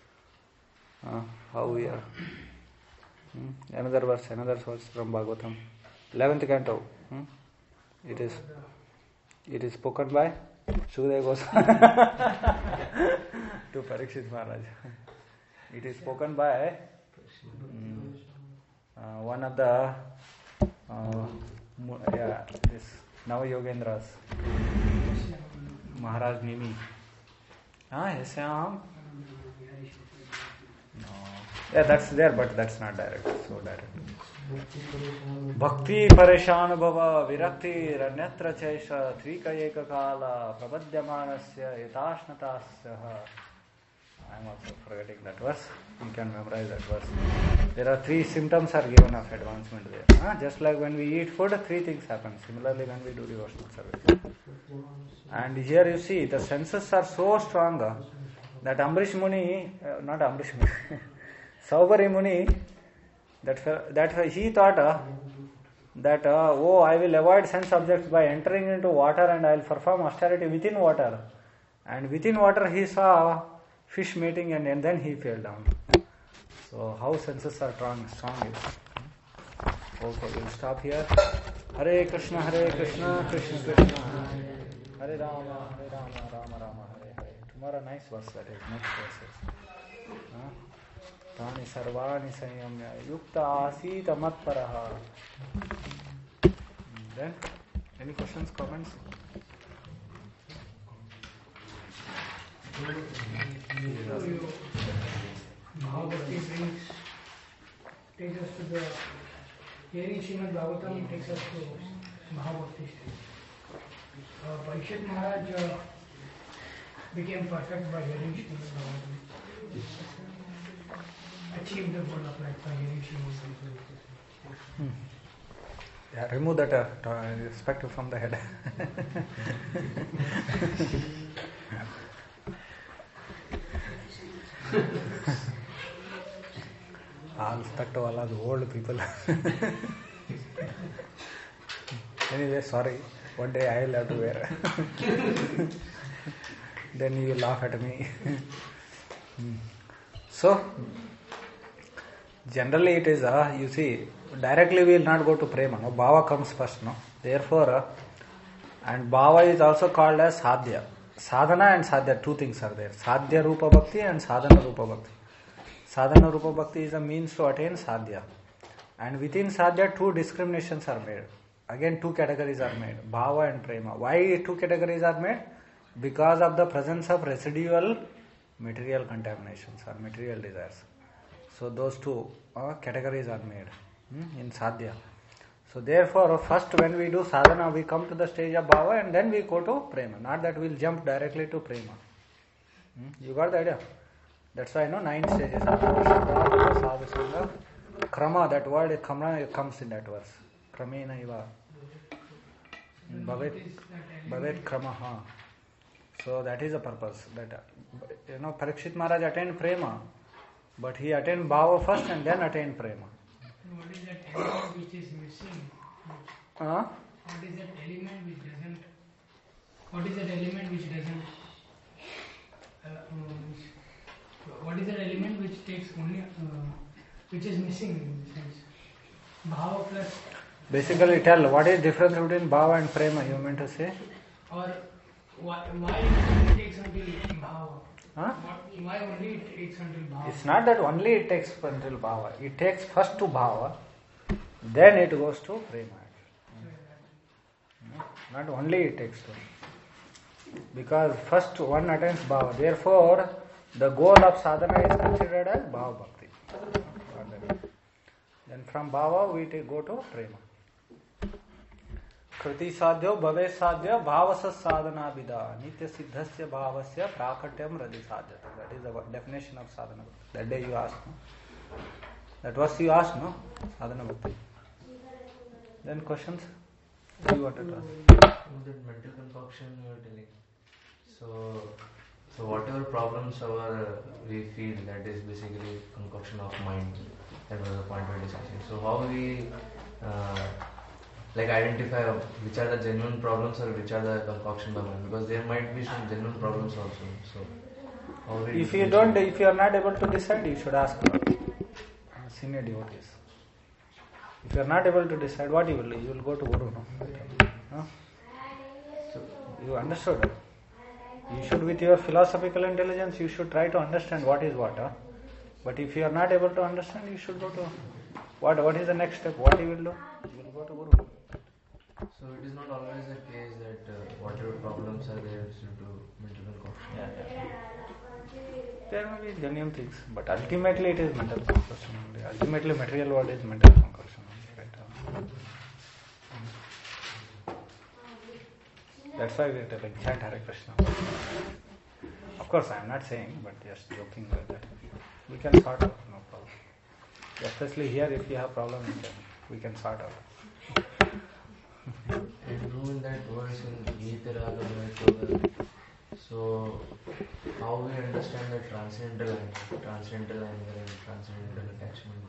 How we are. Another verse from Bhagavatam. 11th canto. It is spoken by Shukadeva Goswami to Parikshit Maharaj. It is spoken by one of the this Navayogendras, Maharaj Nimi. Yes, no. Yeah, that's there, but that's not direct. So direct. Bhakti pareshan bhava virakti ranyatra chaisha trika eka kala prabadhyamanasya yatashnatasya. I am also forgetting that verse. You can memorize that verse. There are 3 symptoms are given of advancement there. Just like when we eat food, 3 things happen. Similarly, when we do devotional service. And here you see, the senses are so strong that Amrish Muni, not Amrish Muni, Saubari Muni, that he thought that, I will avoid sense objects by entering into water and I will perform austerity within water. And within water he saw fish mating and then he fell down. So how senses are strong is. Okay, we'll stop here. Hare Krishna, Krishna Krishna, Hare Rama, Rama Rama, Hare Hare. Tomorrow nice verse that is, next verse. Tani sarvani sanyamya yukta asita matparaha. Then, any questions, comments? Bhagavati takes us to the hearing Srimad Bhagavatam takes us to Bhagavati stage. Parikshit Maharaj became perfect by hearing Srimad Bhagavatam. Achieved the goal of life by hearing Srimad Bhagavatam. Yeah, remove that spectre from the head. All spectre wala old people. Anyway, sorry. One day I will have to wear. Then you will laugh at me. So, generally it is, you see, directly we will not go to prema. No? Bhava comes first. No? Therefore, and bhava is also called as sadhya. Sadhana and sadhya, 2 things are there. Sadhya Rupa Bhakti and Sadhana Rupa Bhakti. Sadhana Rupa Bhakti is a means to attain sadhya. And within sadhya, 2 discriminations are made. Again, 2 categories are made. Bhava and prema. Why 2 categories are made? Because of the presence of residual material contaminations or material desires. So those 2 categories are made in sadhya. So therefore, first when we do sadhana, we come to the stage of bhava and then we go to prema. Not that we will jump directly to prema. You got the idea? That's why 9 stages are krama, that word krama comes in that verse. Kramena iva. Bhavet krama. So that is the purpose. That Parikshit Maharaj attained prema, but he attained bhava first and then attained prema. What is that element which is missing? What is that element which doesn't? What is that element which doesn't? What is that element which takes only? Which is missing in the sense? Bhava plus. Basically, tell what is difference between bhava and prema. You meant to say? Or why it only takes until bhava? Why only it takes until bhava? It's not that only it takes until bhava. It takes first to bhava, then it goes to prema. Not only it takes to. Because first one attains bhava. Therefore, the goal of sadhana is considered as bhava bhakti. Then from bhava we go to prema. Kriti sadhyo bhave sadhya bhavasa sadhana vida nitya siddhasya bhavasya prakatyam radhi sadhyata. That is the definition of sadhana bhakti. That day you asked, no? That was you asked, no? Sadhana bhakti. Then questions? You wanted to ask. That mental concoction you were telling. So whatever problems we feel, that is basically concoction of mind. That was the point we were discussing. So how we identify which are the genuine problems or which are the concoction of mind, because there might be some genuine problems also. So how we If you are not able to decide, you should ask senior devotees. If you are not able to decide, what you will do? You will go to Guru. No? So you understood. You should, with your philosophical intelligence, you should try to understand what is what. But if you are not able to understand, you should go to what is the next step? What you will do? You will go to Guru. So it is not always the case that whatever problems are there is due to mental concoction. Yeah. There may be genuine things, but ultimately it is mental concoction only. Ultimately, material world is mental concoction only. Right? That's why we are telling chant Hare Krishna. Of course, I am not saying, but just joking like that. We can sort out, no problem. Especially here, if you have problem, we can sort out. And in that verse in Gita Raga Vaitoga, so how we understand the transcendental anger and transcendental attachment?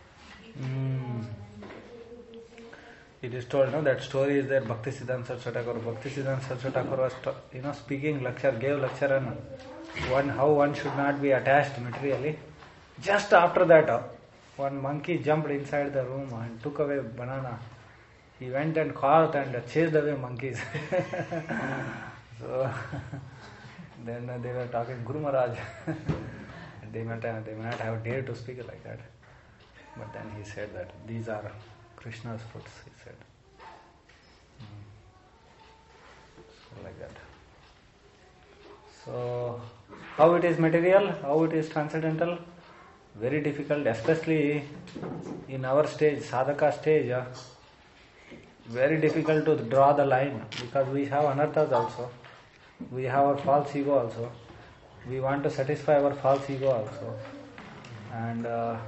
It is told, no, that story is there. Bhaktisiddhanta Saraswati Thakur. Bhaktisiddhanta Saraswati Thakur was, speaking lecture, gave lecture on how one should not be attached materially. Just after that, one monkey jumped inside the room and took away banana. He went and caught and chased away monkeys. So then they were talking, Guru Maharaj. They may not have dared to speak like that. But then he said that these are Krishna's fruits, he said. So like that. So how it is material, how it is transcendental, very difficult, especially in our stage, sadhaka stage, very difficult to draw the line, because we have anarthas also, we have our false ego also, we want to satisfy our false ego also, and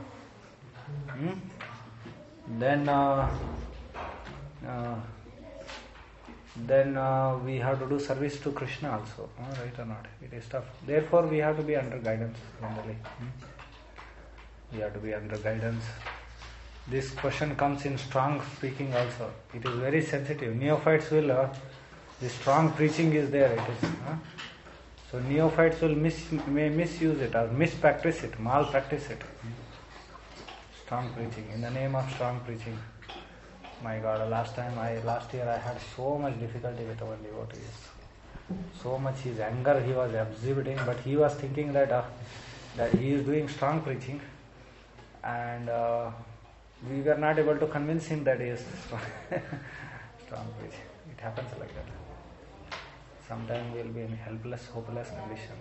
then we have to do service to Krishna also, right or not? It is tough. Therefore, we have to be under guidance generally. We have to be under guidance. This question comes in strong speaking also. It is very sensitive. Neophytes will, the strong preaching is there. It is. So neophytes will may misuse it or mispractice it, malpractice it. Strong preaching, in the name of strong preaching. My God, last year I had so much difficulty with our devotees. So much his anger he was exhibiting, but he was thinking that he is doing strong preaching, and we were not able to convince him that he is strong preaching. It happens like that. Sometimes we will be in helpless, hopeless condition.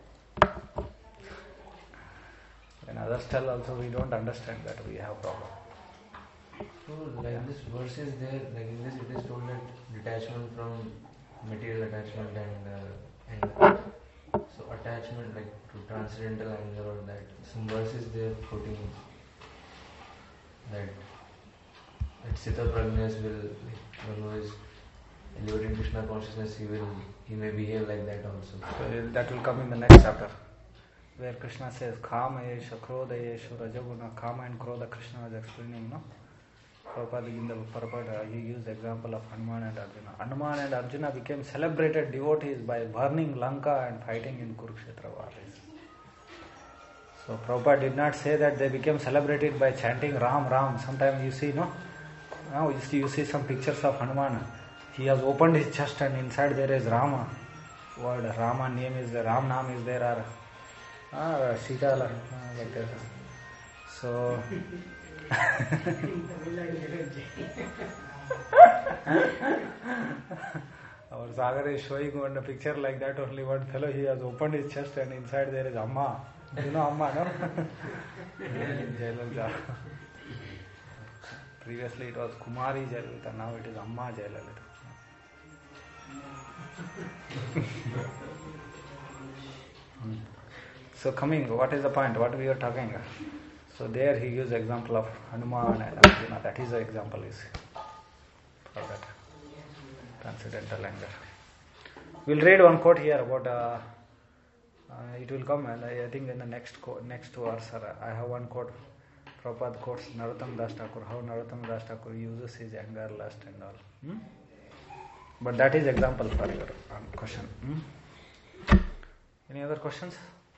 When others tell also, we don't understand that we have problem. So like this verse is there, like in this it is told that detachment from material attachment and so attachment like to transcendental anger, or that some verse is there quoting that Sita Prajnas will, like, one who is elevating Krishna consciousness, he may behave like that also. So that will come in the next chapter, where Krishna says, Kama Yesha, Krodha Yesha, Rajaguna, Kama and Krodha. Krishna was explaining, Prabhupada in the Prabhupada, he used the example of Hanuman and Arjuna. Hanuman and Arjuna became celebrated devotees by burning Lanka and fighting in Kurukshetra war. So Prabhupada did not say that they became celebrated by chanting Ram, Ram. Sometimes you see, now you see some pictures of Hanuman. He has opened his chest and inside there is Rama. Word Rama name is there, Ram Nam is there, or Sita, like that. So our Sagar is showing one picture like that. Only one fellow, he has opened his chest and inside there is Amma. You know Amma, no? Jayalalitha. Previously it was Kumari Jayalalitha, now it is Amma Jayalalitha. So coming, what is the point? What we are talking? So there he gives example of Hanuman and Arjuna. That is the example is for that. transcendental anger. We'll read one quote here about. It will come, and I think in the next 2 hours, I have one quote. Prabhupada quotes Narottam Das Thakur, how Narottam Das Thakur uses his anger, lust, and all. But that is example for your question. Any other questions?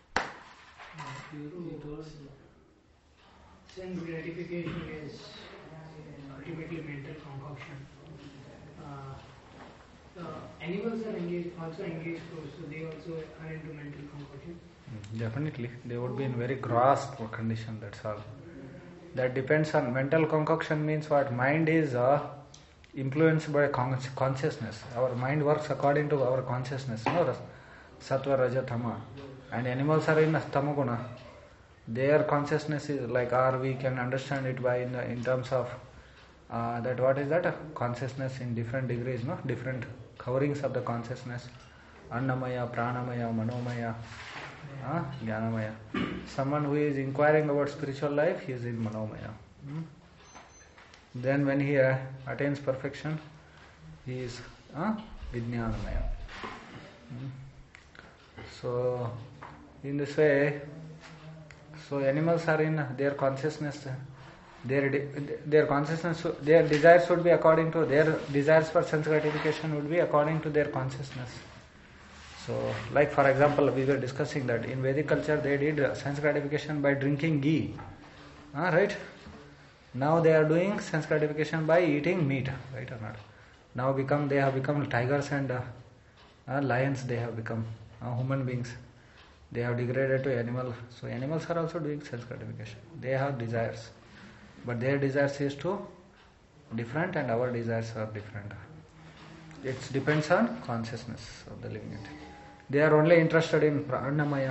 Sense gratification is ultimately mental concoction. Animals are also engaged, so they also are into mental concoction. Definitely, they would be in very gross condition. That's all. That depends on mental concoction. Means what? Mind is influenced by consciousness. Our mind works according to our consciousness. No, Sattva, Raja, Tama, and animals are in Tamaguna. Their consciousness is like, or we can understand it by in terms of that. What is that? Consciousness in different degrees. No, different coverings of the consciousness. Annamaya, Pranamaya, Manomaya, Jnanamaya. Someone who is inquiring about spiritual life, he is in Manomaya. Then when he attains perfection, he is Vijnanamaya. So in this way, so animals are in their consciousness. Their consciousness, their desires should be according to their desires for sense gratification would be according to their consciousness. So, like for example, we were discussing that in Vedic culture they did sense gratification by drinking ghee, right? Now they are doing sense gratification by eating meat, right or not? Now they have become tigers and lions. They have become human beings. They have degraded to animal. So animals are also doing sense gratification. They have desires. But their desires is too different and our desires are different. It depends on consciousness of the living entity. They are only interested in Pranamaya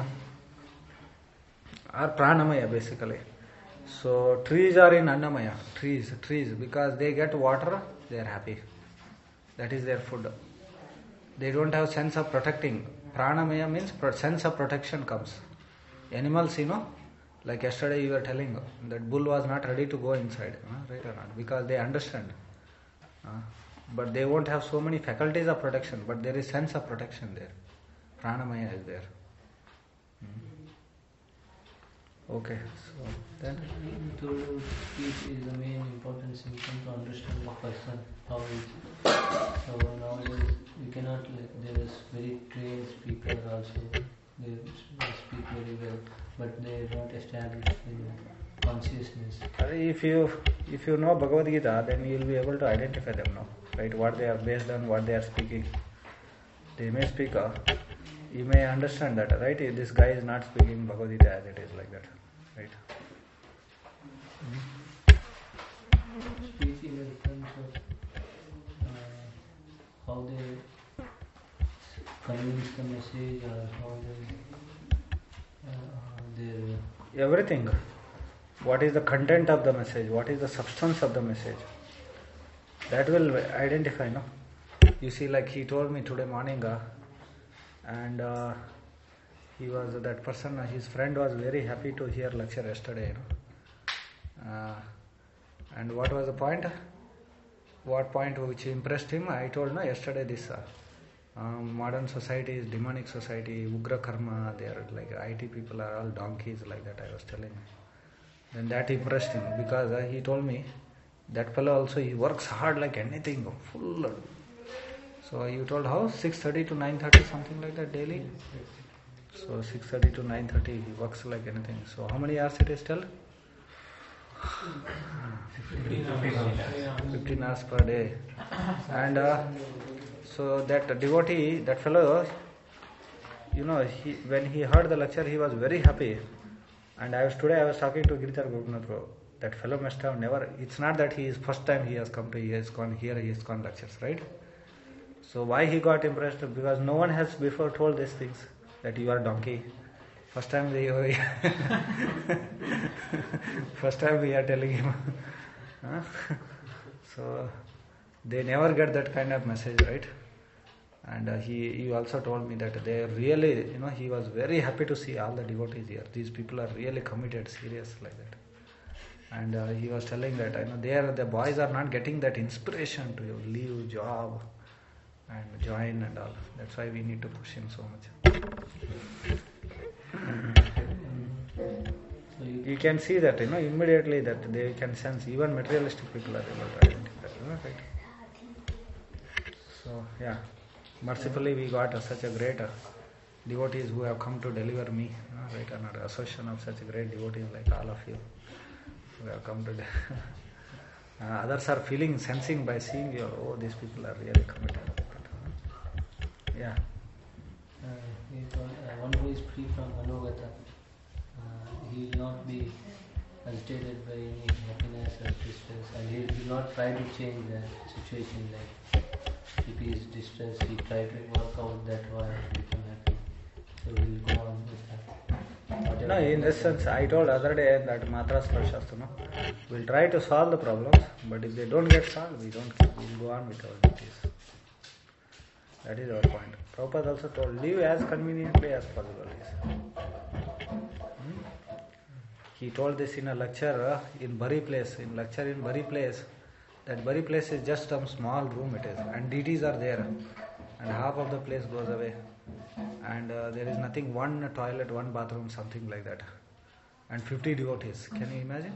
or Pranamaya basically. So trees are in Annamaya, trees because they get water, they are happy. That is their food. They don't have sense of protecting. Pranamaya means sense of protection comes. Animals, like yesterday you were telling that bull was not ready to go inside, right or not? Because they understand. But they won't have so many faculties of protection, but there is sense of protection there. Pranamaya is there. Okay, so then? To speech is the main important symptom to understand the person, how it is. So nowadays we cannot, there is very trained speakers also, they speak very well, but they are not established in consciousness. If you know Bhagavad Gita, then you will be able to identify them now, right? What they are based on, what they are speaking. They may speak, you may understand that, right? This guy is not speaking Bhagavad Gita as it is, like that, right? Speech in the terms of how they convince the message or how they Everything. What is the content of the message? What is the substance of the message? That will identify, no? You see, like he told me today morning, and he was that person. His friend was very happy to hear lecture yesterday, and what was the point? What point which impressed him? I told yesterday this. Modern society is demonic society, Ugra Karma, they are like IT people are all donkeys, like that I was telling him. Then that impressed him because he told me that fellow also he works hard like anything, full. So you told how? 6:30 to 9:30 something like that daily? So 6:30 to 9:30 he works like anything. So how many hours it is still? 15 hours per day. And so that devotee, that fellow, when he heard the lecture, he was very happy. And today I was talking to Giridhar Gopinath Prabhu. That fellow must have never. It's not that he is first time he has come to. He has gone here. He has gone lectures, right? So why he got impressed? Because no one has before told these things that you are donkey. First time we are telling him. So they never get that kind of message, right? And he also told me that they really, he was very happy to see all the devotees here. These people are really committed, serious like that. And he was telling that the boys are not getting that inspiration to leave job and join and all. That's why we need to push him so much. So You can see that, immediately that they can sense, even materialistic people are able to identify, right? So, yeah, mercifully we got such a great devotees who have come to deliver me, right? Another association of such great devotees like all of you who have come to others are sensing by seeing you, oh, these people are really committed. Yeah. One who is free from manogata, he will not be agitated by any happiness or distress, and he will not try to change the situation. Like if he is distressed, he try to work out that why he become happy. So he will go on with that. No, in this sense, I told other day that Matras Prashastana, we'll try to solve the problems, but if they don't get solved, we'll go on with our duties. That is our point. Prabhupada also told, live as conveniently as possible. He told this in a lecture in Bari place, that Bari place is just some small room it is, and deities are there, and half of the place goes away. And there is nothing, one toilet, one bathroom, something like that. And 50 devotees. Can you imagine?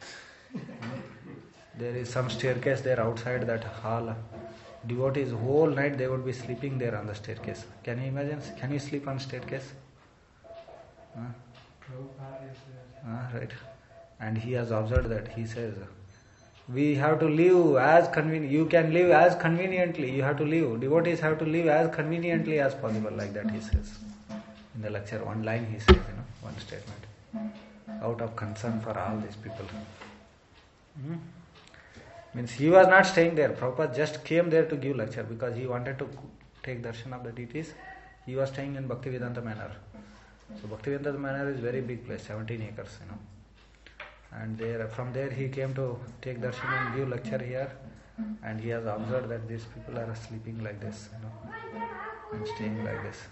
There is some staircase there outside that hall. Devotees, whole night they would be sleeping there on the staircase. Can you imagine? Can you sleep on staircase? Right. And he has observed that. He says, we have to live as convenient. You can live as conveniently. You have to live. Devotees have to live as conveniently as possible. Like that he says. In the lecture, one line he says, one statement. Out of concern for all these people. Means he was not staying there. Prabhupada just came there to give lecture because he wanted to take darshan of the deities. He was staying in Bhaktivedanta Manor. So Bhaktivedanta Manor is very big place, 17 acres, And from there he came to take darshan and give lecture here, and he has observed that these people are sleeping like this, and staying like this.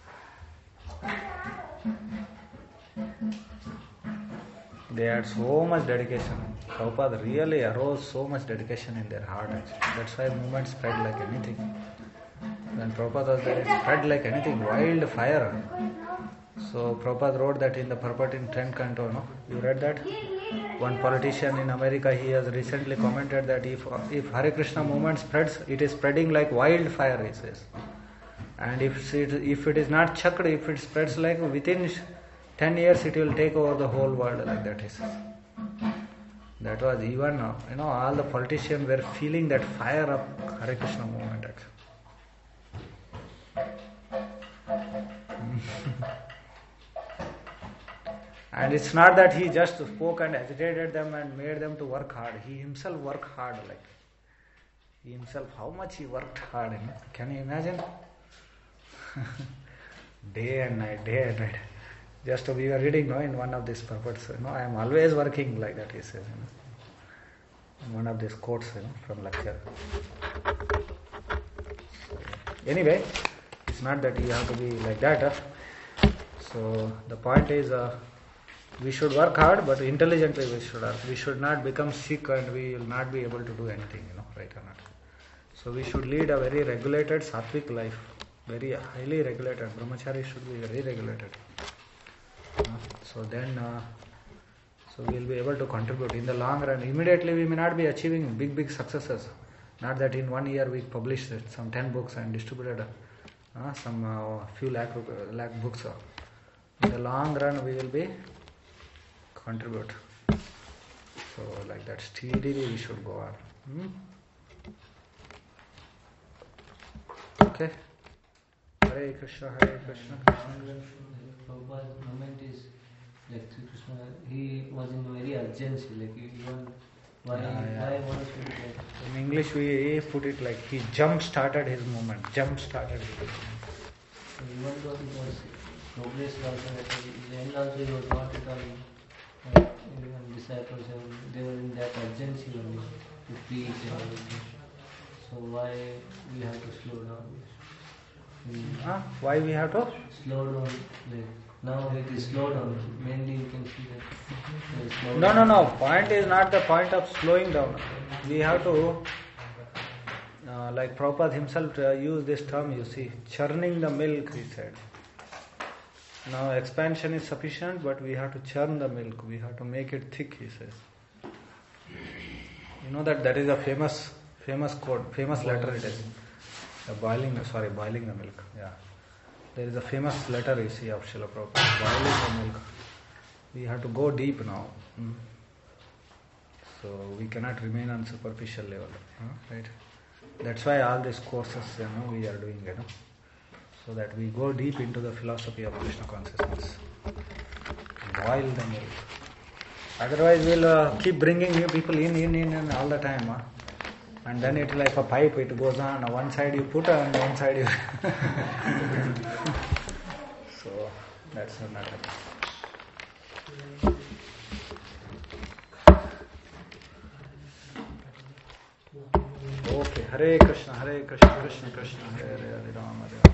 They had so much dedication. Prabhupada really arose so much dedication in their heart. That's why movement spread like anything. When Prabhupada was there, it spread like anything, wild fire. So Prabhupada wrote that in the Purport in 10th Canto, You read that? One politician in America, he has recently commented that if Hare Krishna movement spreads, it is spreading like wildfire, he says. And if it is not chucked, if it spreads like within 10 years, it will take over the whole world, like that, he says. That was even, all the politicians were feeling that fire of Hare Krishna movement, actually. And it's not that he just spoke and agitated them and made them to work hard. He himself worked hard, how much he worked hard. Can you imagine? Day and night. Just we were reading, in one of these purports, I am always working, like that, he says, in one of these quotes, from lecture. Anyway, it's not that you have to be like that. So the point is, we should work hard, but intelligently we should work. We should not become sick and we will not be able to do anything, right or not. So we should lead a very regulated sattvic life, very highly regulated. Brahmachari should be very regulated. So then, so we will be able to contribute in the long run. Immediately we may not be achieving big successes. Not that in 1 year we published some 10 books and distributed some few lakh books. In the long run we will be contribute. So like that, steadily we should go on. Okay. Hare Krishna, Hare Krishna. Prabhupada's moment is like Sri Krishna. He was in very urgency. Why was it like? In English we put it like he jump-started his movement. So even though it was progress also, in the end also he was not at all. Disciples, they were in that urgency only to preach and everything. So why we have to slow down? Why we have to? Slow down. Now it is slow down. Mainly you can see that. No. Point is not the point of slowing down. We have to like Prabhupada himself used this term, you see, churning the milk, he said. Now expansion is sufficient, but we have to churn the milk, we have to make it thick, he says. You know that is a famous quote, famous letter it is. Boiling the milk. Yeah. There is a famous letter you see of Srila Prabhupada, boiling the milk. We have to go deep now. So we cannot remain on superficial level. Right? That's why all these courses, we are doing, so that we go deep into the philosophy of Krishna consciousness. Boil the milk. Otherwise we'll keep bringing new people in all the time. And then it's like a pipe, it goes on. One side you put and one side you... So that's not happening. Okay, Hare Krishna, Krishna Krishna, Hare Hare, Hare Rama, Hare Rama.